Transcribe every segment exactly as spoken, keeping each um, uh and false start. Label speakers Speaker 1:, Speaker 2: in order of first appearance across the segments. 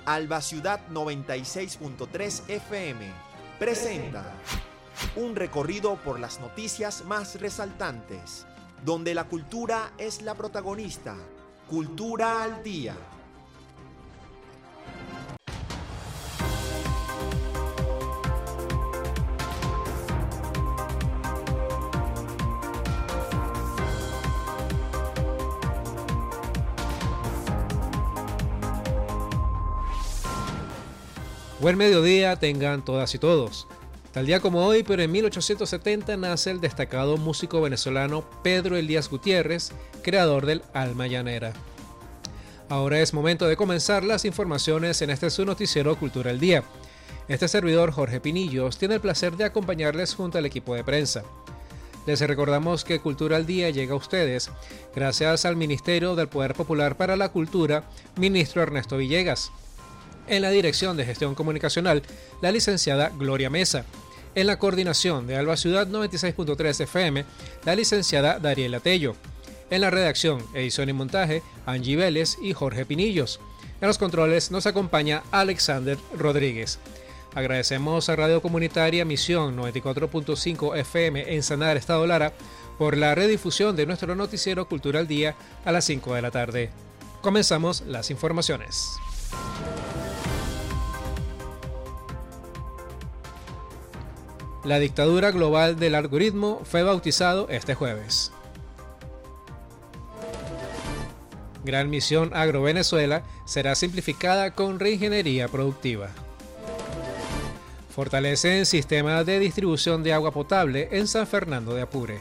Speaker 1: Alba Ciudad noventa y seis punto tres F M presenta un recorrido por las noticias más resaltantes, donde la cultura es la protagonista. Cultura al Día.
Speaker 2: Buen mediodía tengan todas y todos. Tal día como hoy, pero en mil ochocientos setenta, nace el destacado músico venezolano Pedro Elías Gutiérrez, creador del Alma Llanera. Ahora es momento de comenzar las informaciones en este su noticiero Cultura al Día. Este servidor, Jorge Pinillos, tiene el placer de acompañarles junto al equipo de prensa. Les recordamos que Cultura al Día llega a ustedes gracias al Ministerio del Poder Popular para la Cultura, ministro Ernesto Villegas. En la dirección de gestión comunicacional, la licenciada Gloria Mesa. En la coordinación de Alba Ciudad noventa y seis punto tres F M, la licenciada Dariela Tello. En la redacción, edición y montaje, Angie Vélez y Jorge Pinillos. En los controles nos acompaña Alexander Rodríguez. Agradecemos a Radio Comunitaria Misión noventa y cuatro punto cinco F M en Sanar, Estado Lara, por la redifusión de nuestro noticiero Cultura al Día a las cinco de la tarde. Comenzamos las informaciones. La dictadura global del algoritmo fue bautizado este jueves. Gran Misión Agro Venezuela será simplificada con reingeniería productiva. Fortalecen sistema de distribución de agua potable en San Fernando de Apure.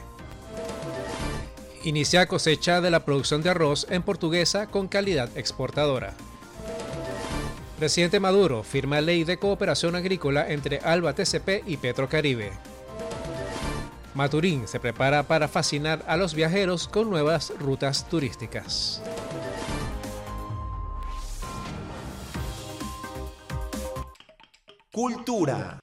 Speaker 2: Inicia cosecha de la producción de arroz en Portuguesa con calidad exportadora. Presidente Maduro firma ley de cooperación agrícola entre Alba T C P y Petrocaribe. Maturín se prepara para fascinar a los viajeros con nuevas rutas turísticas.
Speaker 1: Cultura.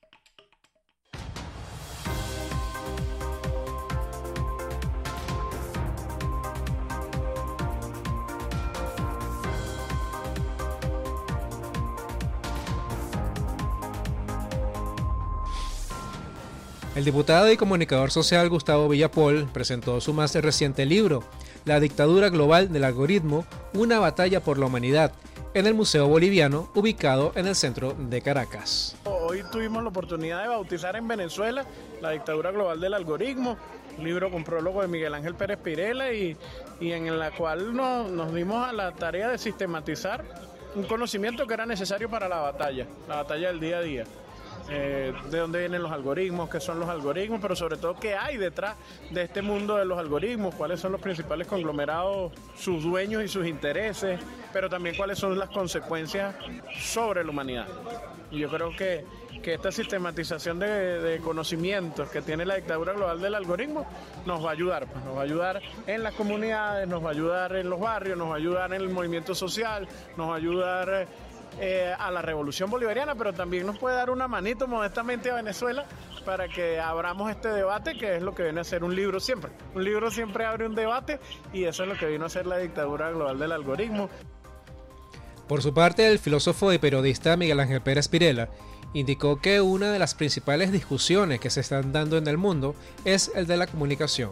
Speaker 2: El diputado y comunicador social Gustavo Villapol presentó su más reciente libro, La dictadura global del algoritmo, una batalla por la humanidad, en el Museo Boliviano, ubicado en el centro de Caracas.
Speaker 3: Hoy tuvimos la oportunidad de bautizar en Venezuela La dictadura global del algoritmo, un libro con prólogo de Miguel Ángel Pérez Pirela y, y en la cual nos, nos dimos a la tarea de sistematizar un conocimiento que era necesario para la batalla, la batalla del día a día. Eh, de dónde vienen los algoritmos, qué son los algoritmos, pero sobre todo qué hay detrás de este mundo de los algoritmos, cuáles son los principales conglomerados, sus dueños y sus intereses, pero también cuáles son las consecuencias sobre la humanidad. Y yo creo que, que esta sistematización de, de conocimientos que tiene la dictadura global del algoritmo nos va a ayudar, pues, nos va a ayudar en las comunidades, nos va a ayudar en los barrios, nos va a ayudar en el movimiento social, nos va a ayudar Eh, a la revolución bolivariana, pero también nos puede dar una manito modestamente a Venezuela para que abramos este debate, que es lo que viene a ser un libro siempre. Un libro siempre abre un debate y eso es lo que vino a ser la dictadura global del algoritmo.
Speaker 2: Por su parte, el filósofo y periodista Miguel Ángel Pérez Pirela indicó que una de las principales discusiones que se están dando en el mundo es el de la comunicación.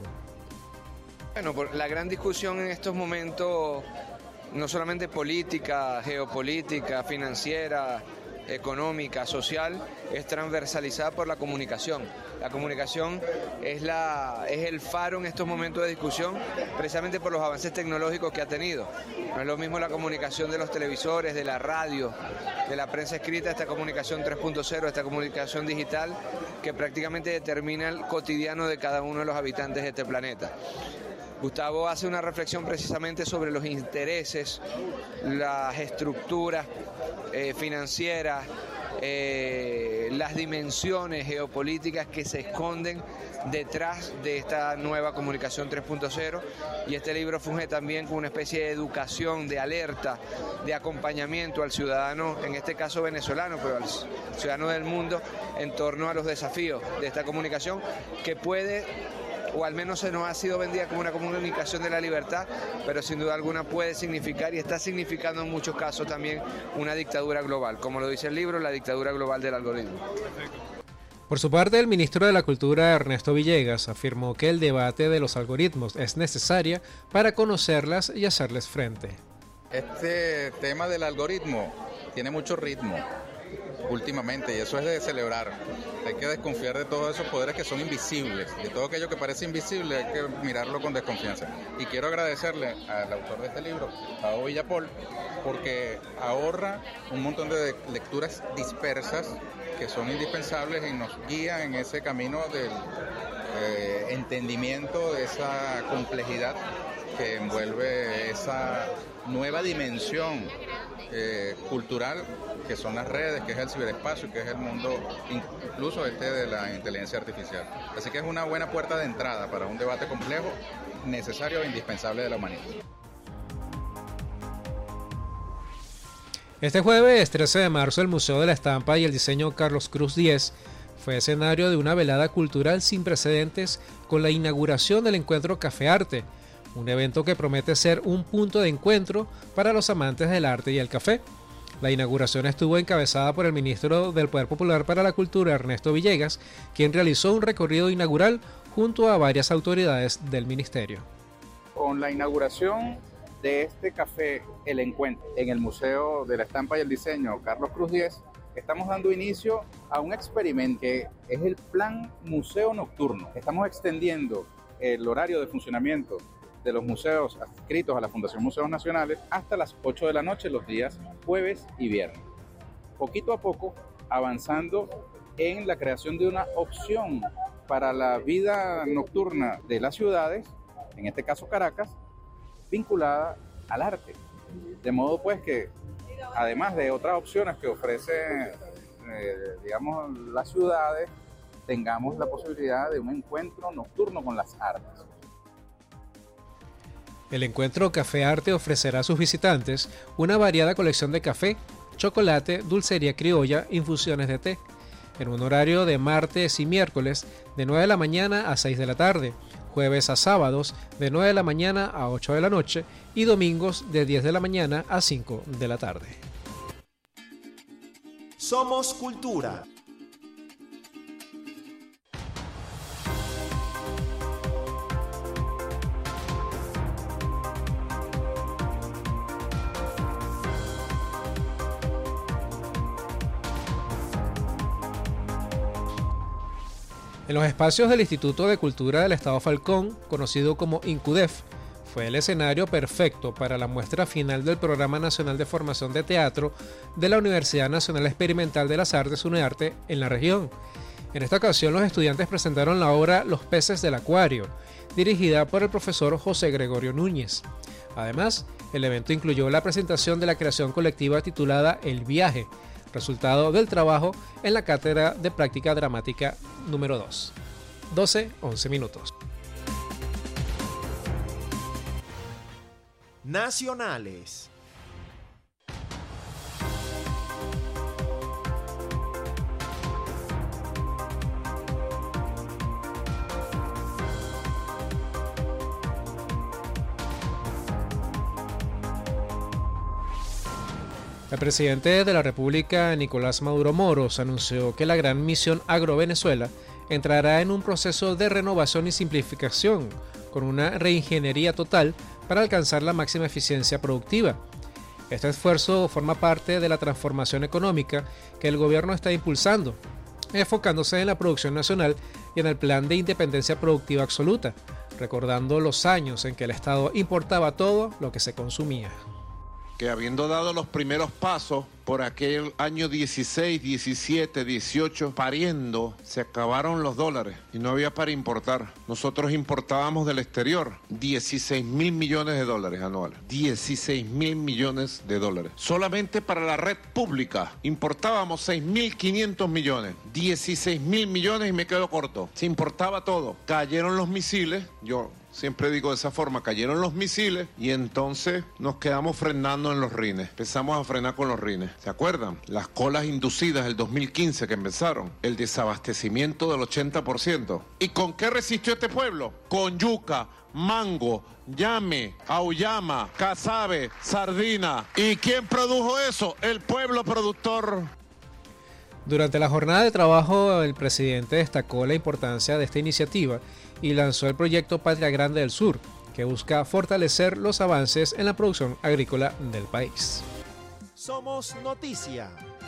Speaker 4: Bueno, la gran discusión en estos momentos, no solamente política, geopolítica, financiera, económica, social, es transversalizada por la comunicación. La comunicación es, la, es el faro en estos momentos de discusión, precisamente por los avances tecnológicos que ha tenido. No es lo mismo la comunicación de los televisores, de la radio, de la prensa escrita, esta comunicación tres punto cero, esta comunicación digital, que prácticamente determina el cotidiano de cada uno de los habitantes de este planeta. Gustavo hace una reflexión precisamente sobre los intereses, las estructuras eh, financieras, eh, las dimensiones geopolíticas que se esconden detrás de esta nueva comunicación tres punto cero, y este libro funge también como una especie de educación, de alerta, de acompañamiento al ciudadano, en este caso venezolano, pero al ciudadano del mundo, en torno a los desafíos de esta comunicación que puede o al menos se nos ha sido vendida como una comunicación de la libertad, pero sin duda alguna puede significar y está significando en muchos casos también una dictadura global, como lo dice el libro, la dictadura global del algoritmo.
Speaker 2: Por su parte, el ministro de la Cultura, Ernesto Villegas, afirmó que el debate de los algoritmos es necesaria para conocerlas y hacerles frente.
Speaker 5: Este tema del algoritmo tiene mucho ritmo últimamente y eso es de celebrar. Hay que desconfiar de todos esos poderes que son invisibles, de todo aquello que parece invisible hay que mirarlo con desconfianza. Y quiero agradecerle al autor de este libro, Pablo Villapol, porque ahorra un montón de lecturas dispersas que son indispensables y nos guía en ese camino del eh, entendimiento de esa complejidad que envuelve esa nueva dimensión eh, cultural que son las redes, que es el ciberespacio, que es el mundo incluso este de la inteligencia artificial. Así que es una buena puerta de entrada para un debate complejo, necesario e indispensable de la humanidad.
Speaker 2: Este jueves, trece de marzo, el Museo de la Estampa y el Diseño Carlos Cruz diez fue escenario de una velada cultural sin precedentes con la inauguración del encuentro Café Arte, un evento que promete ser un punto de encuentro para los amantes del arte y el café. La inauguración estuvo encabezada por el ministro del Poder Popular para la Cultura, Ernesto Villegas, quien realizó un recorrido inaugural junto a varias autoridades del ministerio.
Speaker 5: Con la inauguración de este café, El Encuentro, en el Museo de la Estampa y el Diseño Carlos Cruz diez, estamos dando inicio a un experimento que es el Plan Museo Nocturno. Estamos extendiendo el horario de funcionamiento de los museos adscritos a la Fundación Museos Nacionales hasta las ocho de la noche los días jueves y viernes. Poquito a poco avanzando en la creación de una opción para la vida nocturna de las ciudades, en este caso Caracas, vinculada al arte. De modo pues que, además de otras opciones que ofrecen, eh, digamos, las ciudades, tengamos la posibilidad de un encuentro nocturno con las artes.
Speaker 2: El encuentro Café Arte ofrecerá a sus visitantes una variada colección de café, chocolate, dulcería criolla, infusiones de té, en un horario de martes y miércoles de nueve de la mañana a seis de la tarde, jueves a sábados de nueve de la mañana a ocho de la noche y domingos de diez de la mañana a cinco de la tarde.
Speaker 1: Somos Cultura.
Speaker 2: En los espacios del Instituto de Cultura del Estado Falcón, conocido como INCUDEF, fue el escenario perfecto para la muestra final del Programa Nacional de Formación de Teatro de la Universidad Nacional Experimental de las Artes UNEARTE en la región. En esta ocasión los estudiantes presentaron la obra Los peces del acuario, dirigida por el profesor José Gregorio Núñez. Además, el evento incluyó la presentación de la creación colectiva titulada El Viaje, resultado del trabajo en la Cátedra de Práctica Dramática número dos. doce once minutos.
Speaker 1: Nacionales.
Speaker 2: El presidente de la República, Nicolás Maduro Moros, anunció que la Gran Misión Agrovenezuela entrará en un proceso de renovación y simplificación, con una reingeniería total para alcanzar la máxima eficiencia productiva. Este esfuerzo forma parte de la transformación económica que el gobierno está impulsando, enfocándose en la producción nacional y en el plan de independencia productiva absoluta, recordando los años en que el Estado importaba todo lo que se consumía.
Speaker 6: Que habiendo dado los primeros pasos por aquel año dieciséis, diecisiete, dieciocho, pariendo, se acabaron los dólares y no había para importar. Nosotros importábamos del exterior dieciséis mil millones de dólares anuales. dieciséis mil millones de dólares. Solamente para la red pública importábamos seis mil quinientos millones. dieciséis mil millones y me quedo corto. Se importaba todo. Cayeron los misiles, yo siempre digo de esa forma, cayeron los misiles y entonces nos quedamos frenando en los rines. Empezamos a frenar con los rines. ¿Se acuerdan? Las colas inducidas del dos mil quince que empezaron. El desabastecimiento del ochenta por ciento. ¿Y con qué resistió este pueblo? Con yuca, mango, llame, auyama, casabe, sardina. ¿Y quién produjo eso? El pueblo productor.
Speaker 2: Durante la jornada de trabajo, el presidente destacó la importancia de esta iniciativa y lanzó el proyecto Patria Grande del Sur, que busca fortalecer los avances en la producción agrícola del país.
Speaker 1: Somos Noticia.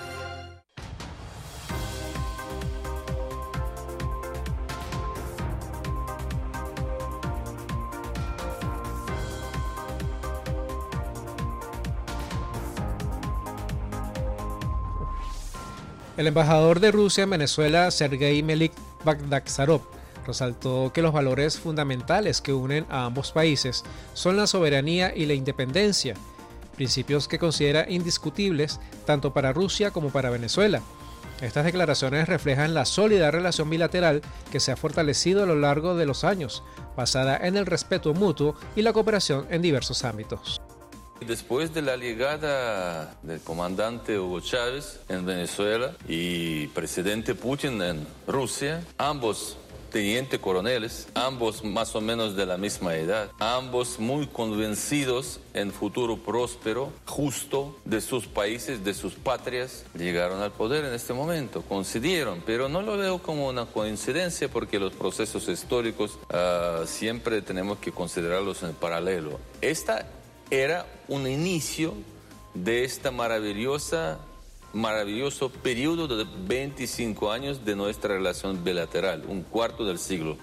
Speaker 2: El embajador de Rusia en Venezuela, Sergei Melik Bagdaksarov, resaltó que los valores fundamentales que unen a ambos países son la soberanía y la independencia, principios que considera indiscutibles tanto para Rusia como para Venezuela. Estas declaraciones reflejan la sólida relación bilateral que se ha fortalecido a lo largo de los años, basada en el respeto mutuo y la cooperación en diversos ámbitos.
Speaker 7: Después de la llegada del comandante Hugo Chávez en Venezuela y presidente Putin en Rusia, ambos tenientes coroneles, ambos más o menos de la misma edad, ambos muy convencidos en futuro próspero, justo de sus países, de sus patrias, llegaron al poder en este momento, coincidieron, pero no lo veo como una coincidencia porque los procesos históricos uh, siempre tenemos que considerarlos en paralelo. Esta era un inicio de esta maravillosa, maravilloso periodo de veinticinco años de nuestra relación bilateral, un cuarto del siglo.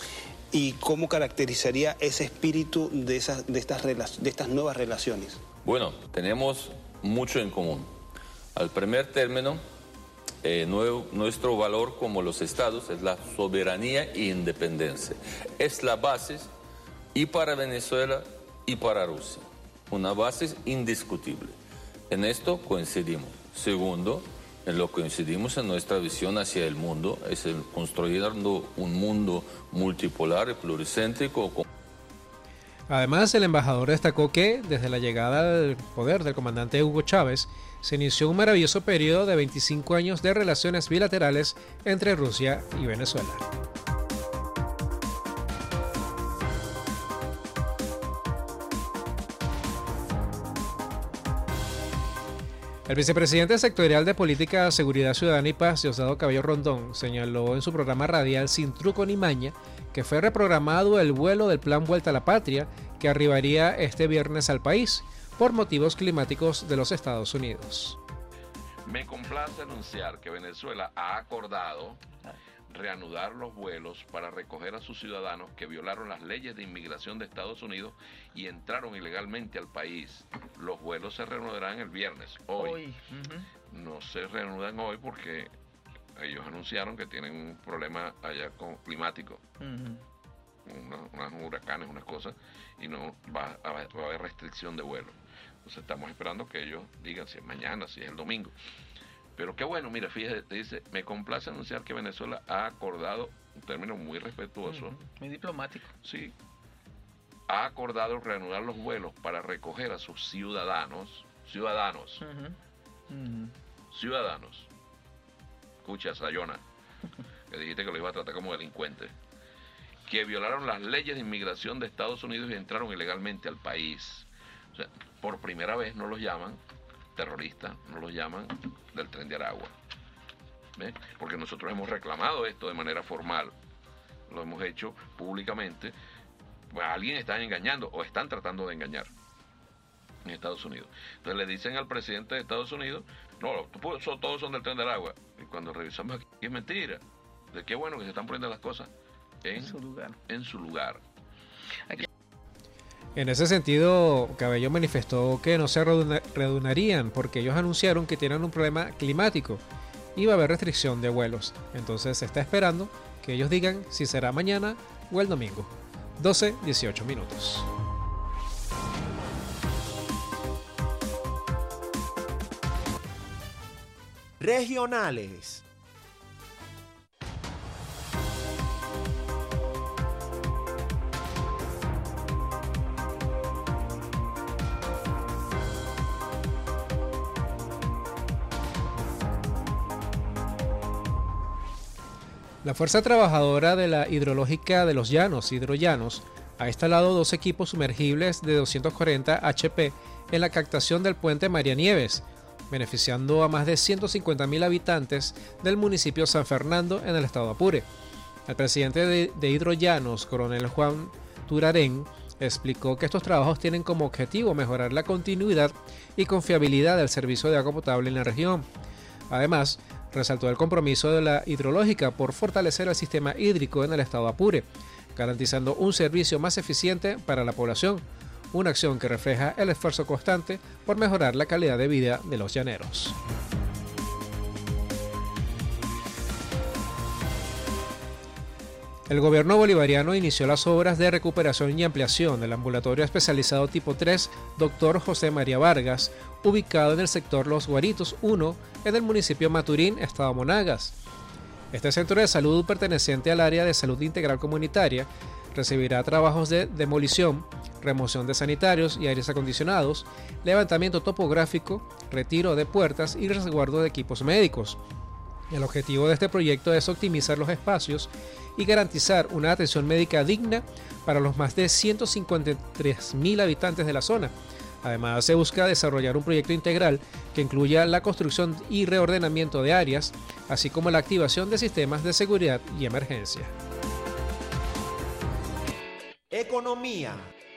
Speaker 8: ¿Y cómo caracterizaría ese espíritu de, esas, de, estas, de estas nuevas relaciones?
Speaker 7: Bueno, tenemos mucho en común. Al primer término, eh, nuevo, nuestro valor como los estados es la soberanía e independencia. Es la base y para Venezuela y para Rusia. Una base indiscutible. En esto coincidimos. Segundo, en lo que coincidimos en nuestra visión hacia el mundo, es el construyendo un mundo multipolar y pluricéntrico.
Speaker 2: Además, el embajador destacó que, desde la llegada al poder del comandante Hugo Chávez, se inició un maravilloso periodo de veinticinco años de relaciones bilaterales entre Rusia y Venezuela. El vicepresidente sectorial de Política, Seguridad Ciudadana y Paz, Diosdado Cabello Rondón, señaló en su programa radial Sin Truco ni Maña que fue reprogramado el vuelo del Plan Vuelta a la Patria que arribaría este viernes al país por motivos climáticos de los Estados Unidos.
Speaker 9: Me complace anunciar que Venezuela ha acordado reanudar los vuelos para recoger a sus ciudadanos que violaron las leyes de inmigración de Estados Unidos y entraron ilegalmente al país. Los vuelos se reanudarán el viernes, hoy. hoy. Uh-huh. No se reanudan hoy porque ellos anunciaron que tienen un problema allá con climático. Uh-huh. Una, unos huracanes, unas cosas, y no va a, va a haber restricción de vuelo. Entonces estamos esperando que ellos digan si es mañana, si es el domingo. Pero qué bueno, mira, fíjate, te dice, me complace anunciar que Venezuela ha acordado, un término muy respetuoso. Uh-huh.
Speaker 10: Muy diplomático.
Speaker 9: Sí. Ha acordado reanudar los vuelos para recoger a sus ciudadanos, ciudadanos, uh-huh. Uh-huh. ciudadanos. Escucha, Sayona, que dijiste que lo iba a tratar como delincuente, que violaron las leyes de inmigración de Estados Unidos y entraron ilegalmente al país. O sea, por primera vez no los llaman terroristas, no los llaman del Tren de Aragua. ¿Ves? Porque nosotros hemos reclamado esto de manera formal, lo hemos hecho públicamente. Pues a alguien están engañando o están tratando de engañar en Estados Unidos. Entonces le dicen al presidente de Estados Unidos, no, todos son del Tren de Aragua. Y cuando revisamos aquí es mentira. De qué bueno que se están poniendo las cosas en, en su lugar. En su lugar.
Speaker 2: Aquí. En ese sentido, Cabello manifestó que no se reanudarían porque ellos anunciaron que tienen un problema climático y va a haber restricción de vuelos. Entonces se está esperando que ellos digan si será mañana o el domingo. doce dieciocho minutos.
Speaker 1: Regionales.
Speaker 2: La Fuerza Trabajadora de la Hidrológica de los Llanos, Hidrollanos, ha instalado dos equipos sumergibles de doscientos cuarenta hache pe en la captación del puente María Nieves, beneficiando a más de ciento cincuenta mil habitantes del municipio San Fernando en el estado de Apure. El presidente de, de Hidrollanos, coronel Juan Turarén, explicó que estos trabajos tienen como objetivo mejorar la continuidad y confiabilidad del servicio de agua potable en la región. Además, resaltó el compromiso de la hidrológica por fortalecer el sistema hídrico en el estado de Apure, garantizando un servicio más eficiente para la población, una acción que refleja el esfuerzo constante por mejorar la calidad de vida de los llaneros. El gobierno bolivariano inició las obras de recuperación y ampliación del ambulatorio especializado tipo tres Doctor José María Vargas, ubicado en el sector Los Guaritos uno, en el municipio Maturín, estado Monagas. Este centro de salud, perteneciente al área de salud integral comunitaria, recibirá trabajos de demolición, remoción de sanitarios y aires acondicionados, levantamiento topográfico, retiro de puertas y resguardo de equipos médicos. El objetivo de este proyecto es optimizar los espacios y garantizar una atención médica digna para los más de ciento cincuenta y tres mil habitantes de la zona. Además, se busca desarrollar un proyecto integral que incluya la construcción y reordenamiento de áreas, así como la activación de sistemas de seguridad y emergencia.
Speaker 1: Economía.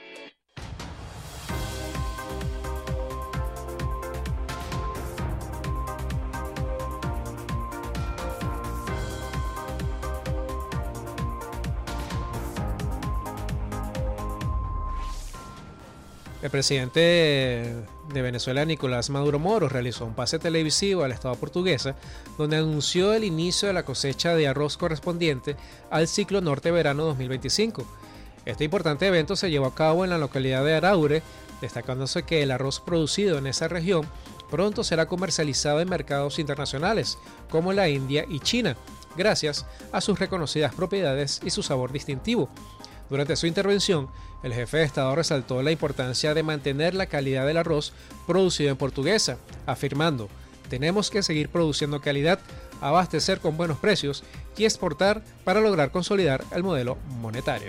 Speaker 2: El presidente de Venezuela, Nicolás Maduro Moro, realizó un pase televisivo al Estado portuguesa, donde anunció el inicio de la cosecha de arroz correspondiente al ciclo norte-verano dos mil veinticinco. Este importante evento se llevó a cabo en la localidad de Araure, destacándose que el arroz producido en esa región pronto será comercializado en mercados internacionales, como la India y China, gracias a sus reconocidas propiedades y su sabor distintivo. Durante su intervención, el jefe de Estado resaltó la importancia de mantener la calidad del arroz producido en Portuguesa, afirmando: tenemos que seguir produciendo calidad, abastecer con buenos precios y exportar para lograr consolidar el modelo monetario.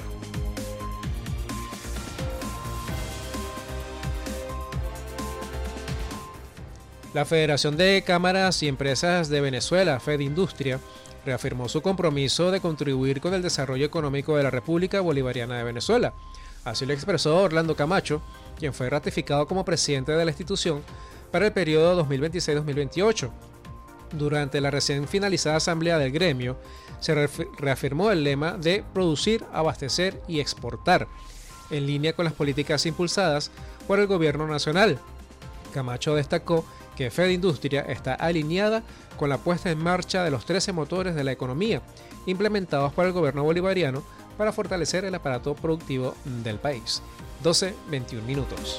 Speaker 2: La Federación de Cámaras y Empresas de Venezuela, FEDIndustria, reafirmó su compromiso de contribuir con el desarrollo económico de la República Bolivariana de Venezuela. Así lo expresó Orlando Camacho, quien fue ratificado como presidente de la institución para el periodo dos mil veintiséis a dos mil veintiocho. Durante la recién finalizada asamblea del gremio, se reafirmó el lema de producir, abastecer y exportar, en línea con las políticas impulsadas por el gobierno nacional. Camacho destacó que FEDIndustria está alineada con la puesta en marcha de los trece motores de la economía implementados por el gobierno bolivariano para fortalecer el aparato productivo del país. doce veintiún minutos.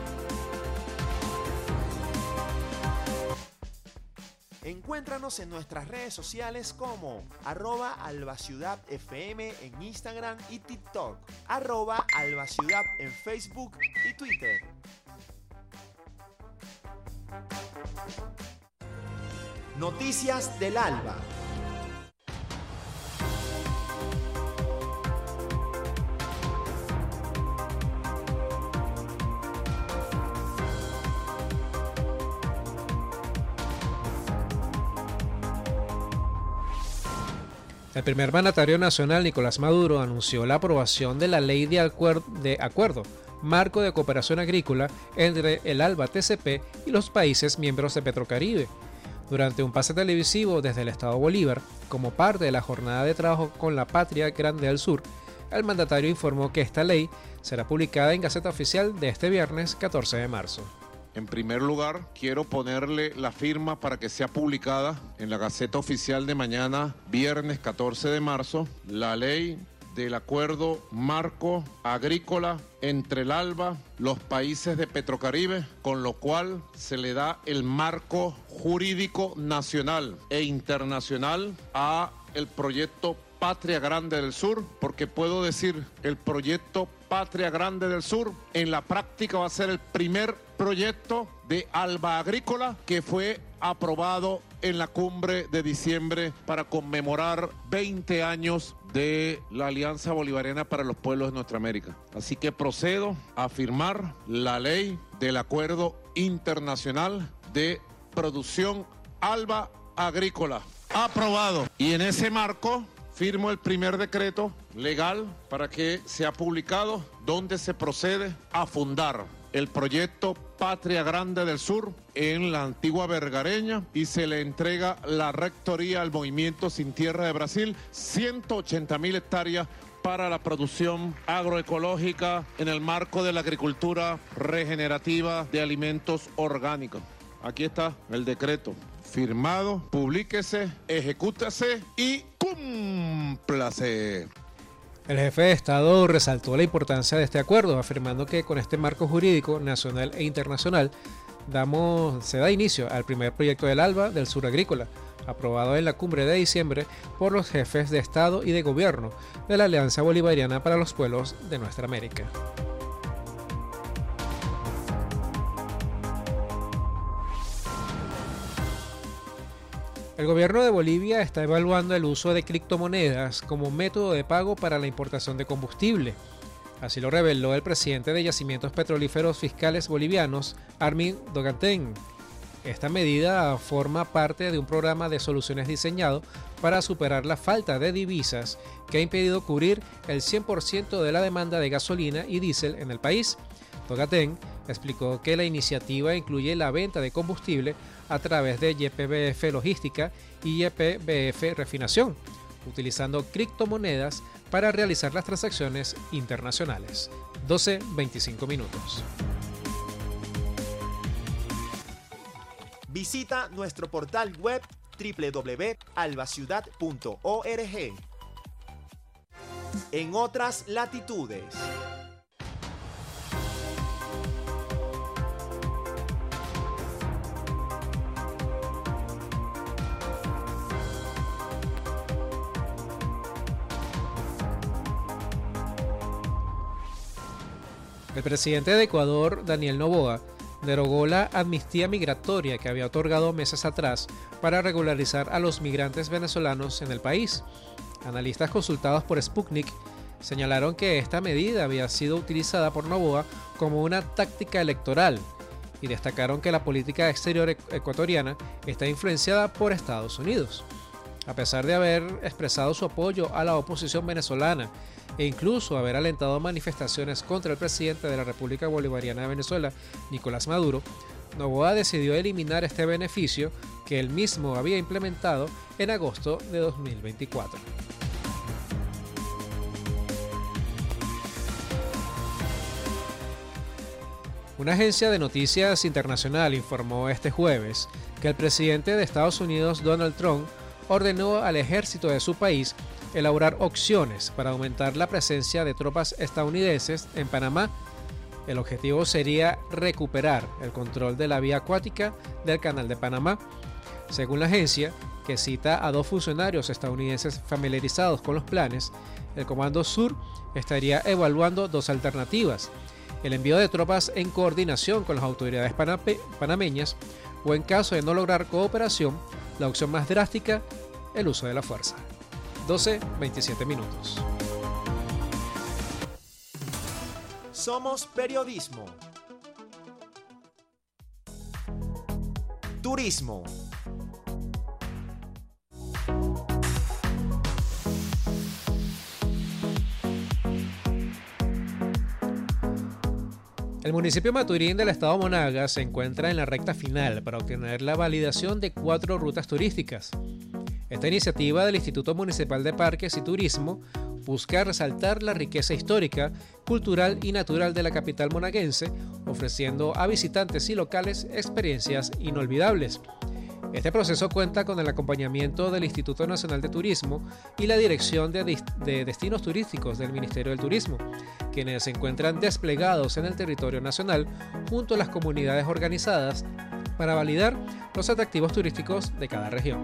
Speaker 1: Encuéntranos en nuestras redes sociales como arroba albaciudadfm en Instagram y TikTok, arroba albaciudad en Facebook y Twitter. Noticias del Alba.
Speaker 2: El primer mandatario nacional, Nicolás Maduro, anunció la aprobación de la Ley de, acuer- de Acuerdo Marco de Cooperación Agrícola entre el ALBA T C P y los países miembros de Petrocaribe. Durante un pase televisivo desde el Estado Bolívar, como parte de la jornada de trabajo con la Patria Grande del Sur, el mandatario informó que esta ley será publicada en Gaceta Oficial de este viernes catorce de marzo.
Speaker 6: En primer lugar, quiero ponerle la firma para que sea publicada en la Gaceta Oficial de mañana, viernes catorce de marzo, la ley del Acuerdo Marco Agrícola entre el ALBA, los países de Petrocaribe, con lo cual se le da el marco jurídico nacional e internacional a el proyecto Patria Grande del Sur, porque puedo decir, el proyecto Patria Grande del Sur en la práctica va a ser el primer proyecto de Alba Agrícola que fue aprobado en la cumbre de diciembre para conmemorar veinte años de la Alianza Bolivariana para los Pueblos de Nuestra América. Así que procedo a firmar la ley del Acuerdo Internacional de Producción Alba Agrícola. Aprobado. Y en ese marco firmo el primer decreto legal para que sea publicado, donde se procede a fundar el proyecto Patria Grande del Sur en la antigua Vergareña y se le entrega la rectoría al Movimiento Sin Tierra de Brasil, ciento ochenta mil hectáreas para la producción agroecológica en el marco de la agricultura regenerativa de alimentos orgánicos. Aquí está el decreto firmado, publíquese, ejecútese y cúmplase.
Speaker 2: El jefe de Estado resaltó la importancia de este acuerdo, afirmando que con este marco jurídico nacional e internacional damos, se da inicio al primer proyecto del ALBA del Sur Agrícola, aprobado en la cumbre de diciembre por los jefes de Estado y de Gobierno de la Alianza Bolivariana para los Pueblos de Nuestra América. El gobierno de Bolivia está evaluando el uso de criptomonedas como método de pago para la importación de combustible. Así lo reveló el presidente de Yacimientos Petrolíferos Fiscales Bolivianos, Armin Dogatén. Esta medida forma parte de un programa de soluciones diseñado para superar la falta de divisas que ha impedido cubrir el cien por ciento de la demanda de gasolina y diésel en el país. Dogatén explicó que la iniciativa incluye la venta de combustible a través de Y P B F Logística y Y P B F Refinación, utilizando criptomonedas para realizar las transacciones internacionales. doce veinticinco minutos.
Speaker 1: Visita nuestro portal web doble u doble u doble u punto albaciudad punto org. En otras latitudes.
Speaker 2: El presidente de Ecuador, Daniel Noboa, derogó la amnistía migratoria que había otorgado meses atrás para regularizar a los migrantes venezolanos en el país. Analistas consultados por Sputnik señalaron que esta medida había sido utilizada por Noboa como una táctica electoral y destacaron que la política exterior ecuatoriana está influenciada por Estados Unidos. A pesar de haber expresado su apoyo a la oposición venezolana e incluso haber alentado manifestaciones contra el presidente de la República Bolivariana de Venezuela, Nicolás Maduro, Noboa decidió eliminar este beneficio que él mismo había implementado en agosto de dos mil veinticuatro. Una agencia de noticias internacional informó este jueves que el presidente de Estados Unidos, Donald Trump, ordenó al ejército de su país elaborar opciones para aumentar la presencia de tropas estadounidenses en Panamá. El objetivo sería recuperar el control de la vía acuática del Canal de Panamá. Según la agencia, que cita a dos funcionarios estadounidenses familiarizados con los planes, el Comando Sur estaría evaluando dos alternativas: el envío de tropas en coordinación con las autoridades panameñas o, en caso de no lograr cooperación, la opción más drástica, el uso de la fuerza. doce veintisiete minutos.
Speaker 1: Somos periodismo. Turismo.
Speaker 2: El municipio Maturín del estado Monagas se encuentra en la recta final para obtener la validación de cuatro rutas turísticas. Esta iniciativa del Instituto Municipal de Parques y Turismo busca resaltar la riqueza histórica, cultural y natural de la capital monaguense, ofreciendo a visitantes y locales experiencias inolvidables. Este proceso cuenta con el acompañamiento del Instituto Nacional de Turismo y la Dirección de, de Destinos Turísticos del Ministerio del Turismo, quienes se encuentran desplegados en el territorio nacional junto a las comunidades organizadas para validar los atractivos turísticos de cada región.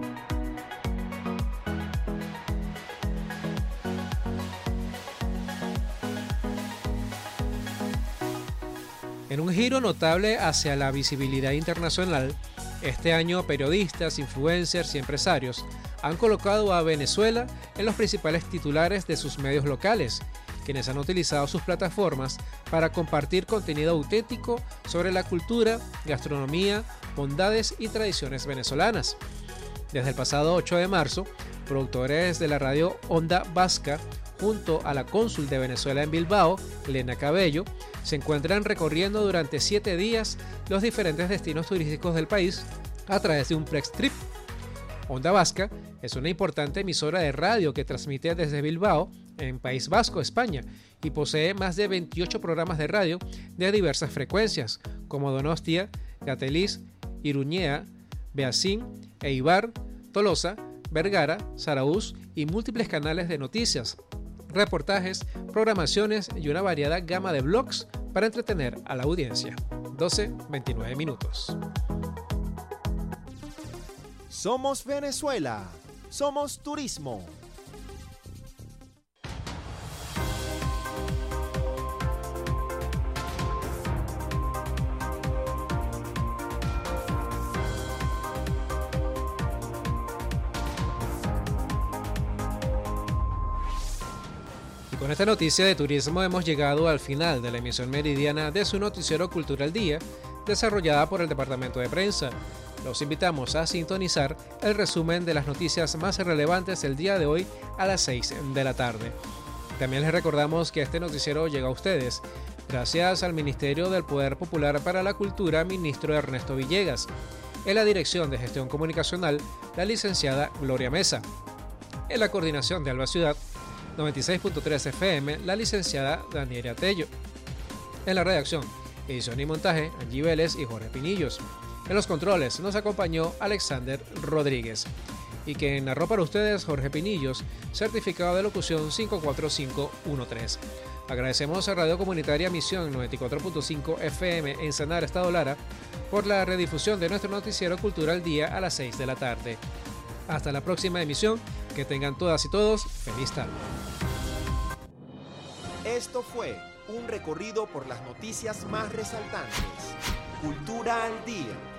Speaker 2: En un giro notable hacia la visibilidad internacional, este año periodistas, influencers y empresarios han colocado a Venezuela en los principales titulares de sus medios locales, quienes han utilizado sus plataformas para compartir contenido auténtico sobre la cultura, gastronomía, bondades y tradiciones venezolanas. Desde el pasado ocho de marzo, productores de la radio Onda Vasca, junto a la cónsul de Venezuela en Bilbao, Lena Cabello, se encuentran recorriendo durante siete días los diferentes destinos turísticos del país a través de un press trip. Onda Vasca es una importante emisora de radio que transmite desde Bilbao, en País Vasco, España, y posee más de veintiocho programas de radio de diversas frecuencias, como Donostia, Gatelís, Iruñea, Beacín, Eibar, Tolosa, Vergara, Zarauz y múltiples canales de noticias, reportajes, programaciones y una variada gama de blogs para entretener a la audiencia. doce veintinueve minutos.
Speaker 1: Somos Venezuela. Somos turismo.
Speaker 2: Con esta noticia de turismo hemos llegado al final de la emisión meridiana de su noticiero Cultura Día, desarrollada por el Departamento de Prensa. Los invitamos a sintonizar el resumen de las noticias más relevantes del día de hoy a las seis de la tarde. También les recordamos que este noticiero llega a ustedes gracias al Ministerio del Poder Popular para la Cultura, ministro Ernesto Villegas. En la Dirección de Gestión Comunicacional, la licenciada Gloria Mesa. En la coordinación de Alba Ciudad, noventa y seis punto tres F M, la licenciada Daniela Tello. En la redacción, edición y montaje, Angie Vélez y Jorge Pinillos. En los controles nos acompañó Alexander Rodríguez. Y quien narró para ustedes, Jorge Pinillos, certificado de locución cinco cuatro cinco uno tres. Agradecemos a Radio Comunitaria Misión noventa y cuatro punto cinco F M en Sanar, Estado Lara, por la redifusión de nuestro noticiero Cultura al Día a las seis de la tarde. Hasta la próxima emisión. Que tengan todas y todos feliz tarde.
Speaker 1: Esto fue un recorrido por las noticias más resaltantes. Cultura al Día.